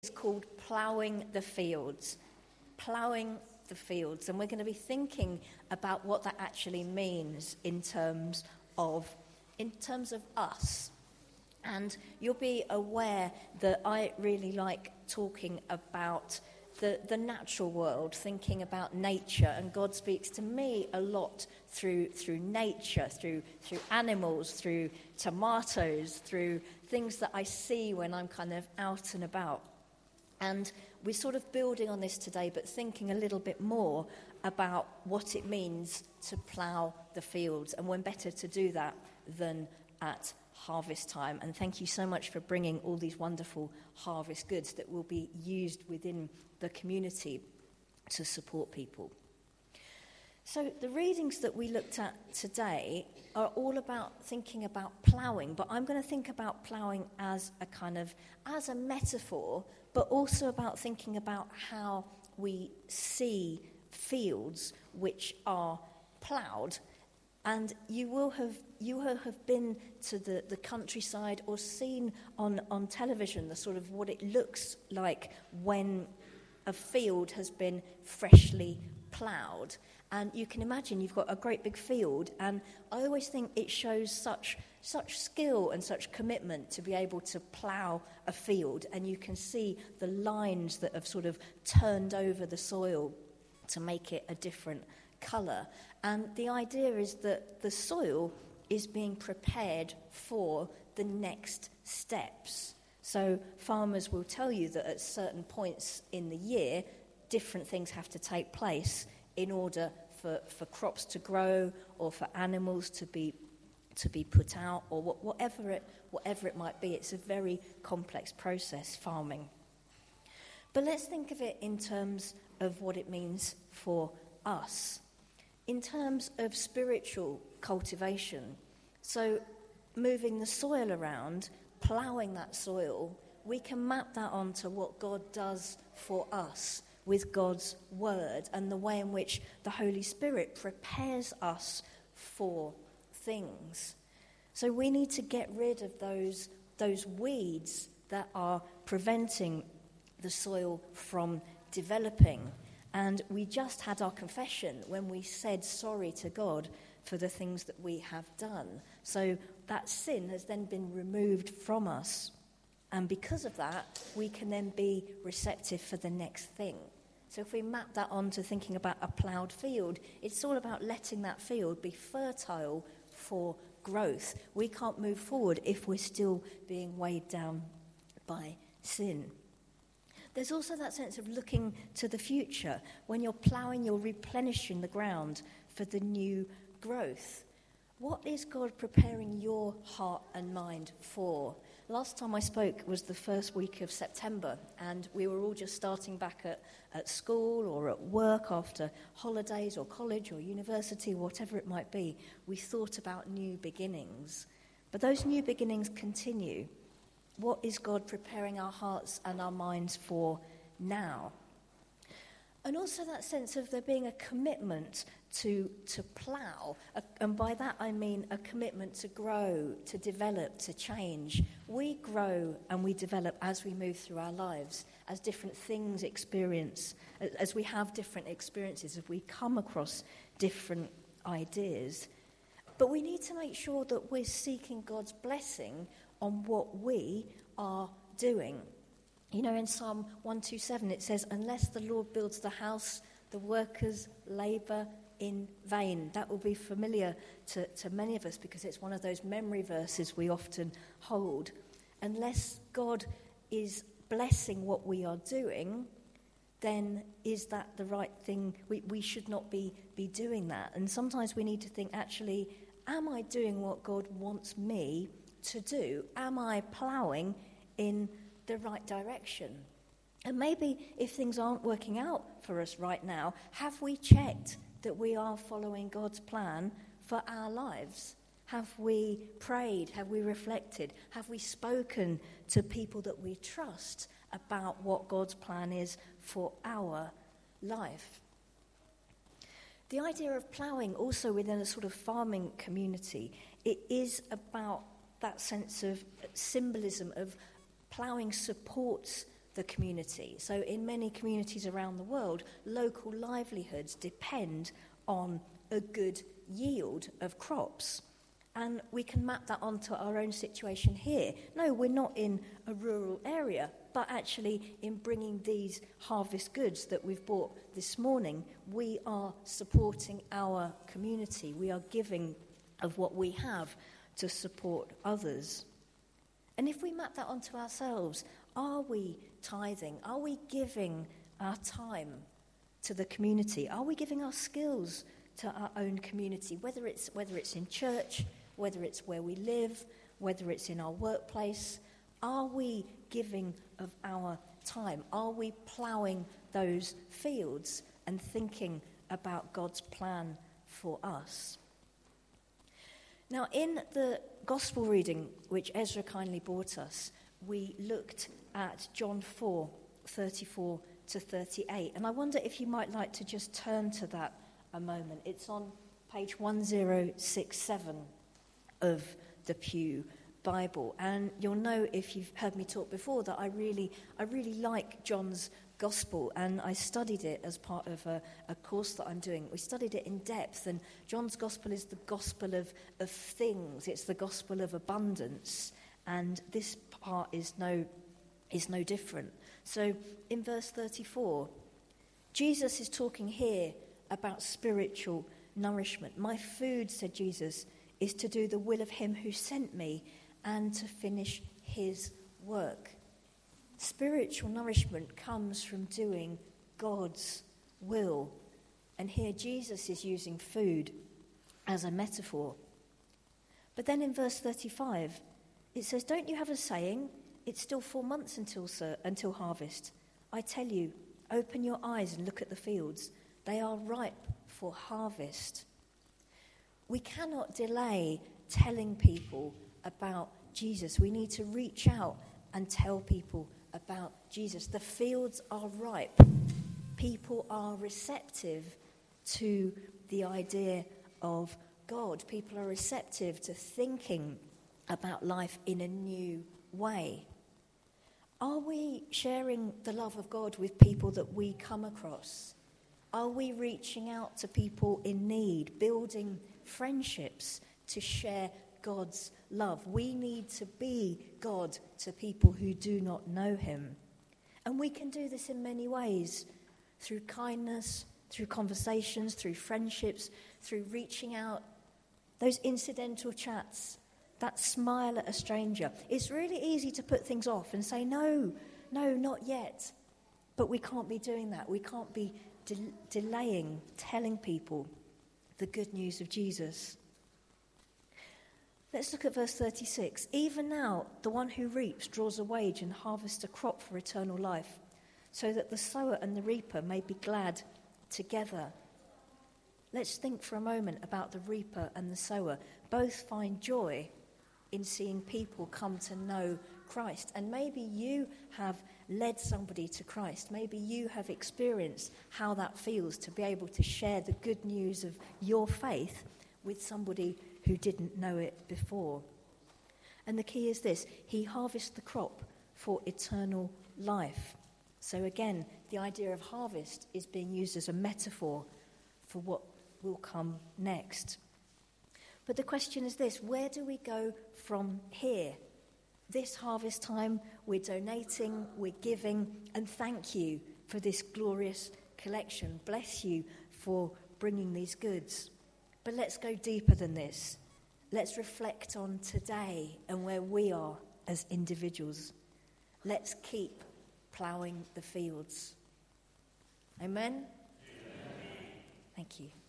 is called Ploughing the Fields. Ploughing the fields. And we're going to be thinking about what that actually means in terms of us. And you'll be aware that I really like talking about the natural world, thinking about nature, and God speaks to me a lot through nature, through animals, through tomatoes, through things that I see when I'm kind of out and about. And we're sort of building on this today, but thinking a little bit more about what it means to plough the fields, and when better to do that than at harvest time. And thank you so much for bringing all these wonderful harvest goods that will be used within the community to support people. So the readings that we looked at today are all about thinking about ploughing, but I'm going to think about ploughing as a metaphor, but also about thinking about how we see fields which are ploughed. And you will have been to the countryside or seen on television the sort of what it looks like when a field has been freshly ploughed. And you can imagine you've got a great big field, and I always think it shows such skill and such commitment to be able to plough a field, and you can see the lines that have sort of turned over the soil to make it a different colour. And the idea is that the soil is being prepared for the next steps. So farmers will tell you that at certain points in the year, different things have to take place in order for crops to grow or for animals to be put out, or whatever it might be. It's a very complex process, farming. But let's think of it in terms of what it means for us, in terms of spiritual cultivation. So moving the soil around, ploughing that soil, we can map that onto what God does for us with God's word and the way in which the Holy Spirit prepares us for things. So we need to get rid of those weeds that are preventing the soil from developing. And we just had our confession when we said sorry to God for the things that we have done. So that sin has then been removed from us. And because of that, we can then be receptive for the next thing. So if we map that on to thinking about a ploughed field, it's all about letting that field be fertile for growth. We can't move forward if we're still being weighed down by sin. There's also that sense of looking to the future. When you're ploughing, you're replenishing the ground for the new growth. What is God preparing your heart and mind for? Last time I spoke was the first week of September, and we were all just starting back at school or at work after holidays or college or university, whatever it might be. We thought about new beginnings. But those new beginnings continue. What is God preparing our hearts and our minds for now? And also that sense of there being a commitment to plough, and by that I mean a commitment to grow, to develop, to change. We grow and we develop as we move through our lives, as different things experience, as we have different experiences, as we come across different ideas. But we need to make sure that we're seeking God's blessing on what we are doing. You know, in Psalm 127 it says, unless the Lord builds the house, the workers labour in vain. That will be familiar to many of us because it's one of those memory verses we often hold. Unless God is blessing what we are doing, then is that the right thing? We should not be doing that. And sometimes we need to think, actually, am I doing what God wants me to do? Am I ploughing in the right direction? And maybe if things aren't working out for us right now, have we checked that we are following God's plan for our lives? Have we prayed? Have we reflected? Have we spoken to people that we trust about what God's plan is for our life? The idea of ploughing also within a sort of farming community, it is about that sense of symbolism of ploughing supports the community. So in many communities around the world, local livelihoods depend on a good yield of crops. And we can map that onto our own situation here. No, we're not in a rural area, but actually in bringing these harvest goods that we've bought this morning, we are supporting our community. We are giving of what we have to support others. And if we map that onto ourselves, are we tithing? Are we giving our time to the community? Are we giving our skills to our own community, whether it's in church, whether it's where we live, whether it's in our workplace? Are we giving of our time? Are we ploughing those fields and thinking about God's plan for us? Now, in the gospel reading, which Ezra kindly brought us, we looked at John 4, 34 to 38. And I wonder if you might like to just turn to that a moment. It's on page 1067 of the Pew Bible. And you'll know, if you've heard me talk before, that I really like John's Gospel, and I studied it as part of a course that I'm doing. We studied it in depth, and John's Gospel is the gospel of things. It's the gospel of abundance, and this part is no different. So in verse 34, Jesus is talking here about spiritual nourishment. My food, said Jesus, is to do the will of him who sent me and to finish his work. Spiritual nourishment comes from doing God's will. And here Jesus is using food as a metaphor. But then in verse 35, it says, don't you have a saying, it's still 4 months until harvest? I tell you, open your eyes and look at the fields. They are ripe for harvest. We cannot delay telling people about Jesus. We need to reach out and tell people about Jesus. The fields are ripe. People are receptive to the idea of God. People are receptive to thinking about life in a new way. Are we sharing the love of God with people that we come across? Are we reaching out to people in need, building friendships to share God's love? We need to be God to people who do not know him. And we can do this in many ways, through kindness, through conversations, through friendships, through reaching out, those incidental chats, that smile at a stranger. It's really easy to put things off and say, no, not yet. But we can't be doing that. We can't be delaying telling people the good news of Jesus. Let's look at verse 36. Even now, the one who reaps draws a wage and harvests a crop for eternal life, so that the sower and the reaper may be glad together. Let's think for a moment about the reaper and the sower. Both find joy in seeing people come to know Christ. And maybe you have led somebody to Christ. Maybe you have experienced how that feels to be able to share the good news of your faith with somebody who didn't know it before. And the key is this: he harvests the crop for eternal life. So again, the idea of harvest is being used as a metaphor for what will come next. But the question is this: where do we go from here? This harvest time, we're donating, we're giving, and thank you for this glorious collection. Bless you for bringing these goods. But let's go deeper than this. Let's reflect on today and where we are as individuals. Let's keep ploughing the fields. Amen? Amen. Thank you.